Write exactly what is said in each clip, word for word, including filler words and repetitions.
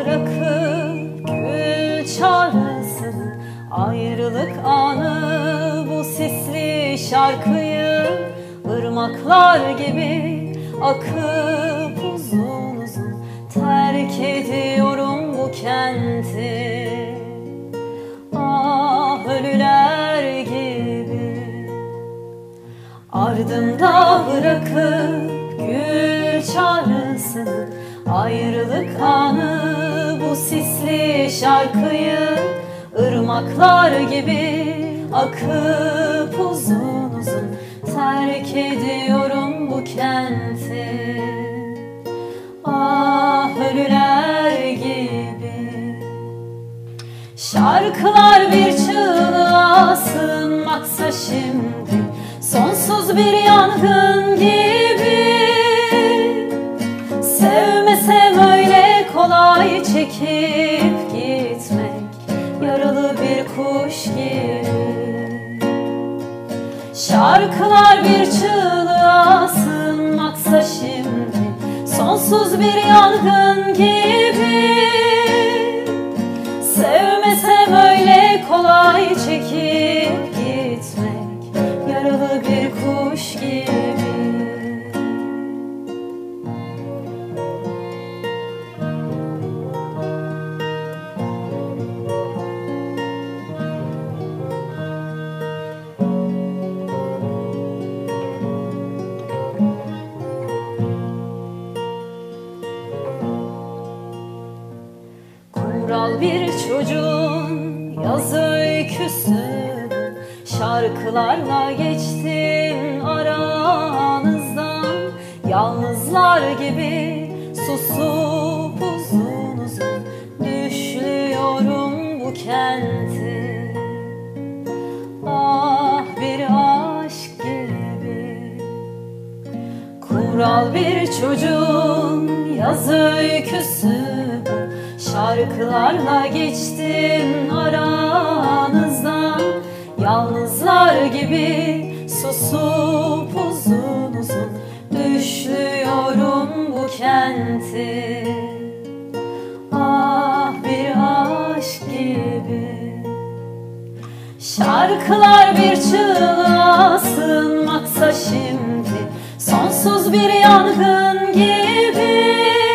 bırakıp gül çağrısını, ayrılık anı bu sisli şarkıyı, ırmaklar gibi akıp uzun uzun terk ediyorum bu kenti. Ah ölüler gibi ardımda bırakıp gül çağrısını, ayrılık anı bu sisli şarkıyı, ırmaklar gibi akıp uzun uzun terk ediyorum bu kenti. Ah ölüler gibi şarkılar bir çığlığa sığınmaksa şimdi, sonsuz bir yangın gibi. Sevmesem öyle kolay çekip gitmek, yaralı bir kuş gibi. Şarkılar bir çığlığa sığınmaksa şimdi, sonsuz bir yangın gibi. Sevmesem öyle kolay çekip gitmek, yaralı bir kuş gibi. Kumral bir çocuğun yaz öyküsü, şarkılarla geçtim aranızdan. Yalnızlar gibi susup uzun uzun düşlüyorum bu kenti. Ah bir aşk gibi kumral bir çocuğun yaz öyküsü, şarkılarla geçtim aranızdan. Yalnızlar gibi susup uzun uzun düşlüyorum bu kenti. Ah bir aşk gibi şarkılar bir çığlığa sığınmaksa şimdi, sonsuz bir yangın gibi.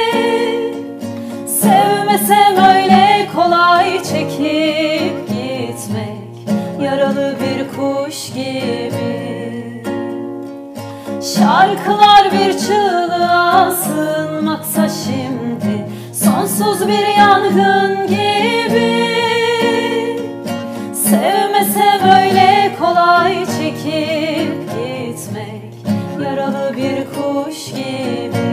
Sevmesem öyle kolay çekip gitmek, yaralı bir kuş gibi. Şarkılar bir çığlığa sığınmaksa şimdi, sonsuz bir yangın gibi. Sevmesem öyle kolay çekip gitmek, yaralı bir kuş gibi.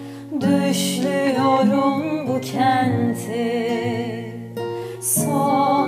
Düşlüyorum bu kenti. Son